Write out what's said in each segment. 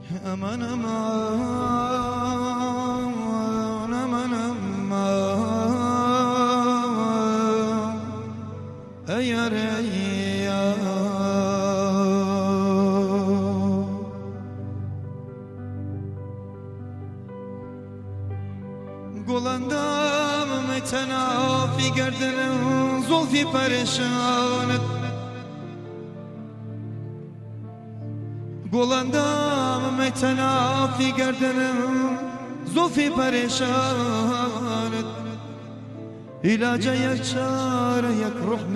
أمان أمان أمان أمان أيا ريا قلندم متنافي گردن زلفي پریشانت قلندم متنافي گردن زلفي پریشانت علاج یک چاره یک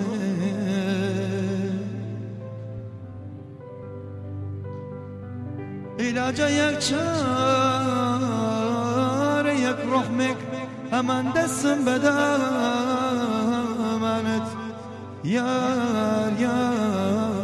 رحمت علاج یک چاره یک رحمت امان دستم بدامنت یار یار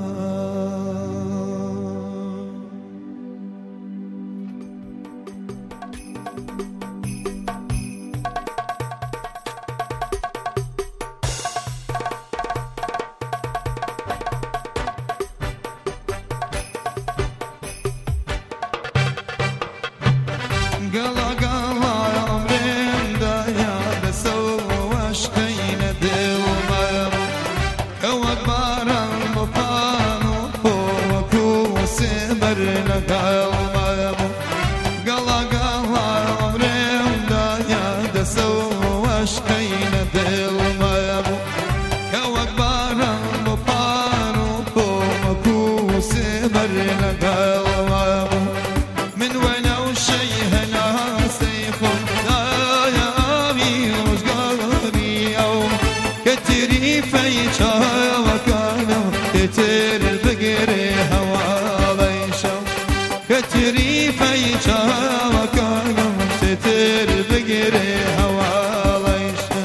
قلا قلا عمرين دايا بسوى عشقين دوما كوك بارا مفانو وكو سمرنا قلما قلا قلا عمرين دايا بسوى عشقين دوما كوك بارا مفانو وكو سمرنا قلما من وين كتر البقر هوا بيشو كتري فيشا وكانم كتر البقر هوا بيشو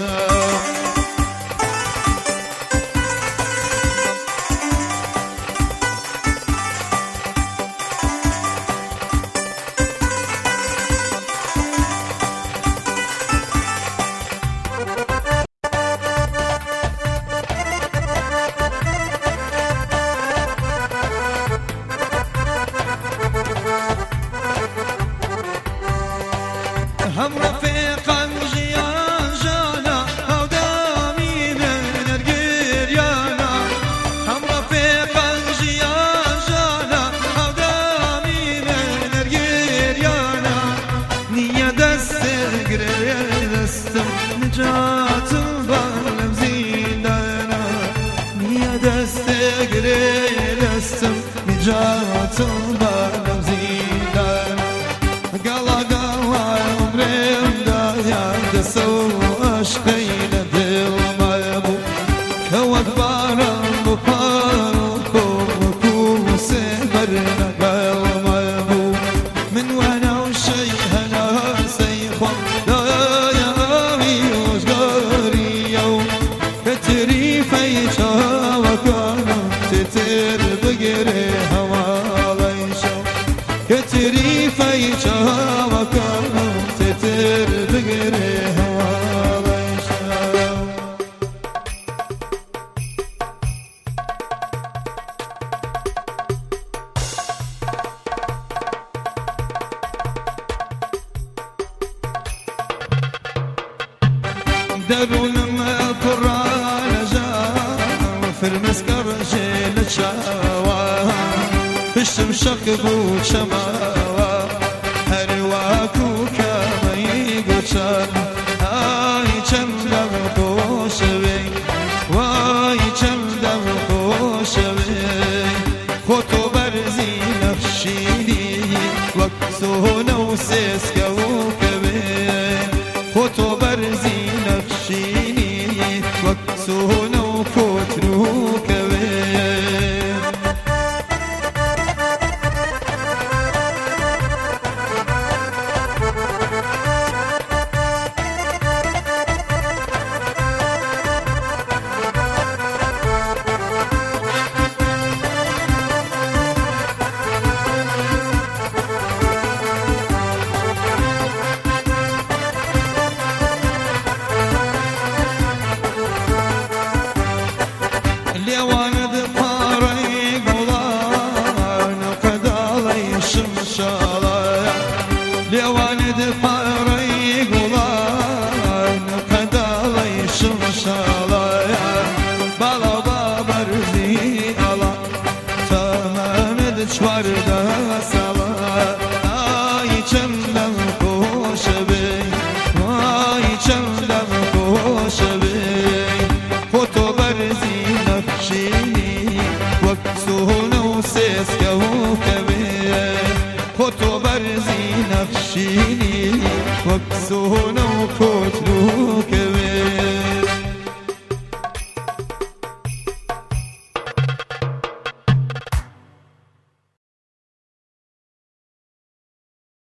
هم رفيقا جيان جانا او دامي من القريانا هم رفيقا جيان جانا او دامي من القريانا نيا دستر دستم نجات الظلم زيدانا نيا دستر دستم نجات الظلم زيدانا قلا قلا عمرين دايا دسوا عشقين دوما يبو كوك بارا مفارو كوكو سمرنا قلما يبو من وانا وشي هنا سيخون دايا ميوش قاري يوم كتري فيشا وكانا تتر بقري هوا بيشو كتري فيشا وكانا تتر بقري هوا بيشو درون القرآن جاء في المسكر جيل تشاوى الشمشق بوك شماوى هرواكو كما يقوشان هاي چندم خوشوي واي چندم خوشوي خطو برزي نفشيني وكسونا وسيس كوكبي خطو برزي نفشيني وكسونا وكتروكبي سد چوارده سالا آی چندم خوش بی آی چندم خوش بی خودتو برزی نقشینی وقت سهونه و سیس کوکبی خودتو برزی نقشینی وقت سهونه و کتلو